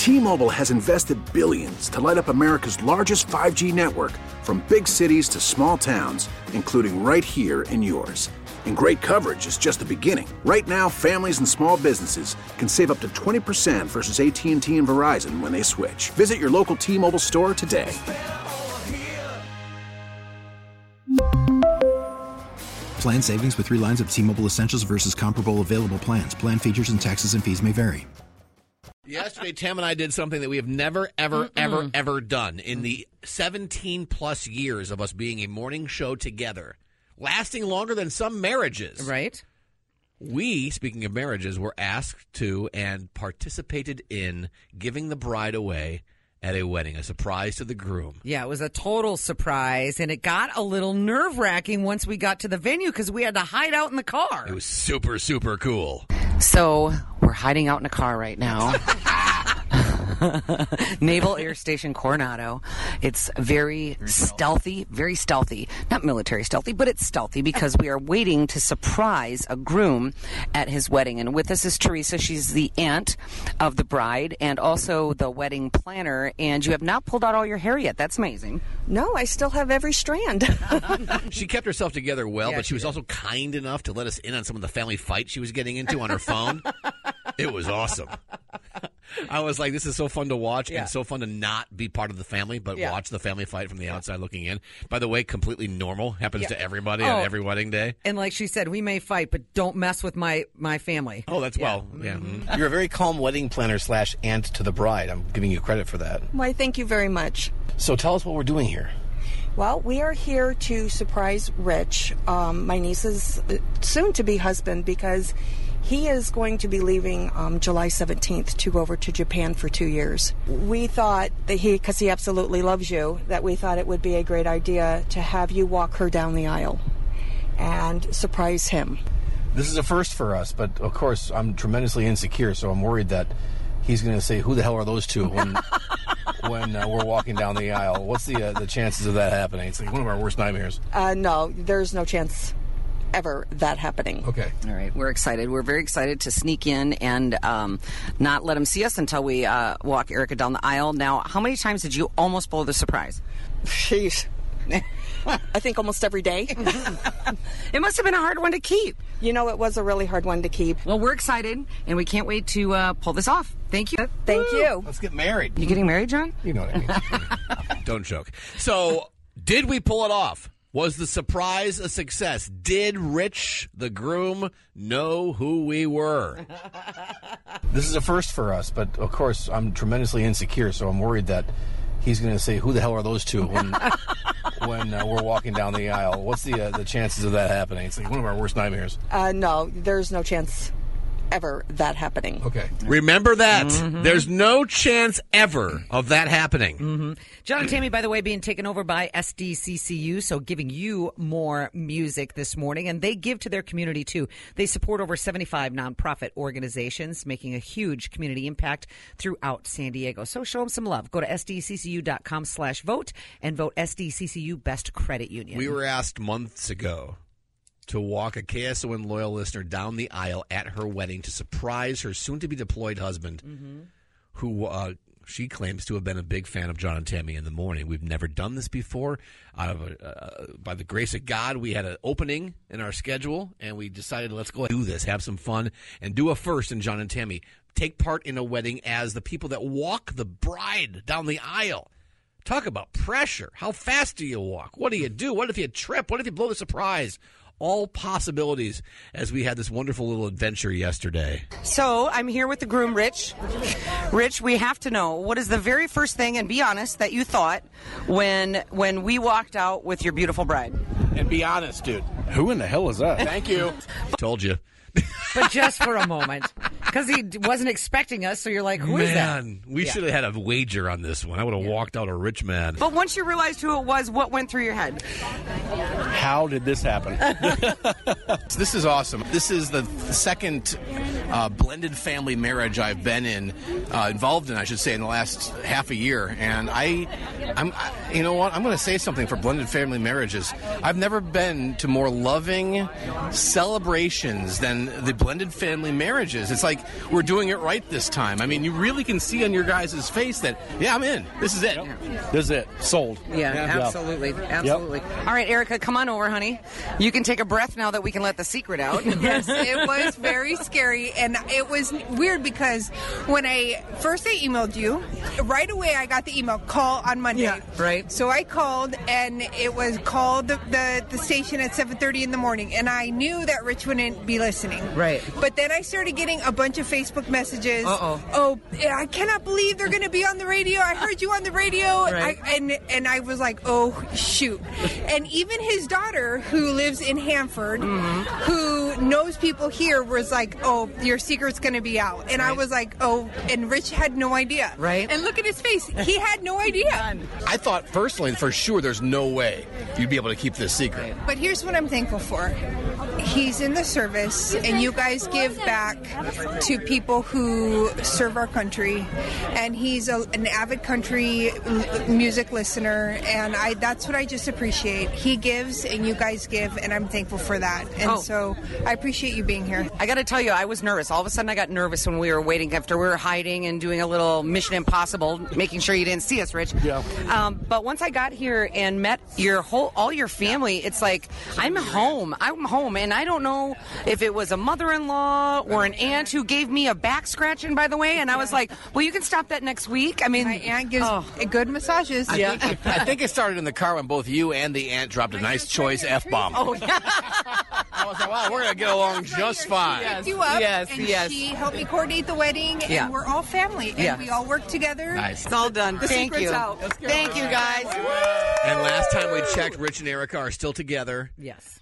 T-Mobile has invested billions to light up America's largest 5G network, from big cities to small towns, including right here in yours. And great coverage is just the beginning. Right now, families and small businesses can save up to 20% versus AT&T and Verizon when they switch. Visit your local T-Mobile store today. Plan savings with 3 lines of T-Mobile Essentials versus comparable available plans. Plan features and taxes and fees may vary. Yesterday, Tam and I did something that we have never, ever done in the 17-plus years of us being a morning show together, lasting longer than some marriages. Right. We, speaking of marriages, were asked to and participated in giving the bride away at a wedding, a surprise to the groom. Yeah, it was a total surprise, and it got a little nerve-wracking once we got to the venue because we had to hide out in the car. It was super, super cool. So we're hiding out in a car right now. Naval Air Station Coronado. It's very stealthy. Not military stealthy, but it's stealthy because we are waiting to surprise a groom at his wedding. And with us is Teresa. She's the aunt of the bride and also the wedding planner. And you have not pulled out all your hair yet. That's amazing. No, I still have every strand. She kept herself together well, but she was also kind enough to let us in on some of the family fights she was getting into on her phone. It was awesome. I was like, this is so fun to watch and so fun to not be part of the family, but watch the family fight from the outside looking in. By the way, completely normal. Happens to everybody on every wedding day. And like she said, we may fight, but don't mess with my family. Oh, that's yeah. You're a very calm wedding planner / aunt to the bride. I'm giving you credit for that. Why, thank you very much. So tell us what we're doing here. Well, we are here to surprise Rich, my niece's soon-to-be husband, because he is going to be leaving July 17th to go over to Japan for 2 years. We thought that because he absolutely loves you, that we thought it would be a great idea to have you walk her down the aisle and surprise him. This is a first for us, but of course I'm tremendously insecure, so I'm worried that he's going to say, "Who the hell are those two?" when we're walking down the aisle. What's the chances of that happening? It's like one of our worst nightmares. No, there's no chance ever that happening. Okay. All right. We're excited. We're very excited to sneak in and not let him see us until we walk Erica down the aisle. Now, how many times did you almost blow the surprise? Jeez. I think almost every day. It must have been a hard one to keep. You know, it was a really hard one to keep. Well, we're excited, and we can't wait to pull this off. Thank you. Thank you. Let's get married. You getting married, John? You know what I mean. Don't joke. So, did we pull it off? Was the surprise a success? Did Rich, the groom, know who we were? This is a first for us, but of course I'm tremendously insecure, so I'm worried that he's going to say, "Who the hell are those two?" when we're walking down the aisle. What's the chances of that happening? It's like one of our worst nightmares. No, there's no chance ever that happening. Okay. Remember that. There's no chance ever of that happening. John and Tammy, by the way, being taken over by SDCCU, so giving you more music this morning. And they give to their community, too. They support over 75 nonprofit organizations, making a huge community impact throughout San Diego. So show them some love. Go to sdccu.com/vote and vote SDCCU Best Credit Union. We were asked months ago to walk a KSON loyal listener down the aisle at her wedding to surprise her soon-to-be deployed husband, who she claims to have been a big fan of John and Tammy in the morning. We've never done this before. By the grace of God, we had an opening in our schedule, and we decided, let's go do this, have some fun, and do a first in John and Tammy. Take part in a wedding as the people that walk the bride down the aisle. Talk about pressure. How fast do you walk? What do you do? What if you trip? What if you blow the surprise? All possibilities as we had this wonderful little adventure yesterday. So I'm here with the groom, Rich. Rich, we have to know, what is the very first thing, and be honest, that you thought when we walked out with your beautiful bride? And be honest, dude. Who in the hell is that? Thank you. Told you. But just for a moment. Because he wasn't expecting us, so you're like, who is that? Man, we should have had a wager on this one. I would have walked out a rich man. But once you realized who it was, what went through your head? How did this happen? This is awesome. This is the second blended family marriage I've been involved in, I should say, in the last half a year. And I'm you know what? I'm going to say something for blended family marriages. I've never been to more loving celebrations than the blended family marriages. It's like we're doing it right this time. I mean, you really can see on your guys' face that, yeah, I'm in. This is it. This is it. Sold. Yeah, absolutely. Absolutely. All right, Erica, come on over, honey. You can take a breath now that we can let the secret out. Yes, it was very scary, and it was weird because when I emailed you, right away I got the email, call on Monday. Yeah, right. So I called, and it was called the station at 7:30 in the morning, and I knew that Rich wouldn't be listening. Right. But then I started getting a bunch of Facebook messages. Uh-oh. Oh, I cannot believe they're going to be on the radio. I heard you on the radio. Right. And I was like, oh, shoot. And even his daughter, who lives in Hanford, who knows people here, was like, oh, your secret's going to be out. And I was like, oh, and Rich had no idea. Right. And look at his face. He had no idea. I thought personally, for sure, there's no way you'd be able to keep this secret. But here's what I'm thankful for. He's in the service, and you guys give back to people who serve our country. And he's an avid country music listener, and that's what I just appreciate. He gives, and you guys give, and I'm thankful for that. And so I appreciate you being here. I got to tell you, I was nervous. All of a sudden, I got nervous when we were waiting after we were hiding and doing a little Mission Impossible, making sure you didn't see us, Rich. Yeah. But once I got here and met all your family, it's like I'm home. I'm home, and I don't know if it was a mother-in-law or an aunt who gave me a back scratching, by the way. And I was like, well, you can stop that next week. I mean, my aunt gives good massages. I think it started in the car when both you and the aunt dropped a nice choice F-bomb. Oh, yeah. I was like, wow, we're going to get along just fine. Picked you up, Yes. She helped me coordinate the wedding, and we're all family, and we all work together. Nice. It's all done. Thank you. Out. Thank you, guys. And last time we checked, Rich and Erica are still together. Yes.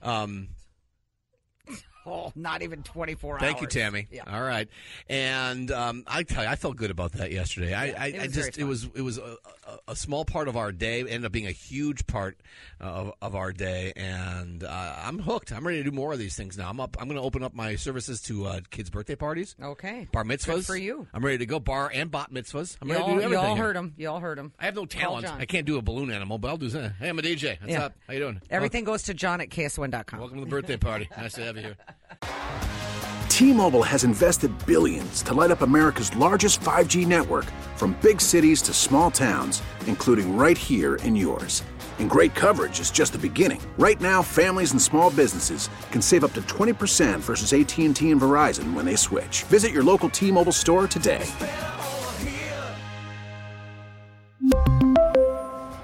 Not even 24 hours. Thank you, Tammy. Yeah. All right, and I tell you, I felt good about that yesterday. It was a small part of our day. It ended up being a huge part of our day, and I'm hooked. I'm ready to do more of these things now. I'm going to open up my services to kids' birthday parties. Okay. Bar mitzvahs. Good for you. I'm ready to go bar and bat mitzvahs. I'm ready to do everything. You all here. heard him. You all heard him. I have no talent. John. I can't do a balloon animal, but I'll do something. Hey, I'm a DJ. What's up? How you doing? Everything goes to John at KSON.com. Welcome to the birthday party. Nice to have you here. T-Mobile has invested billions to light up America's largest 5G network, from big cities to small towns, including right here in yours. And great coverage is just the beginning. Right now, families and small businesses can save up to 20% versus AT&T and Verizon when they switch. Visit your local T-Mobile store today.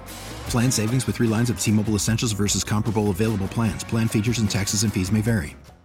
Plan savings with 3 lines of T-Mobile Essentials versus comparable available plans. Plan features and taxes and fees may vary.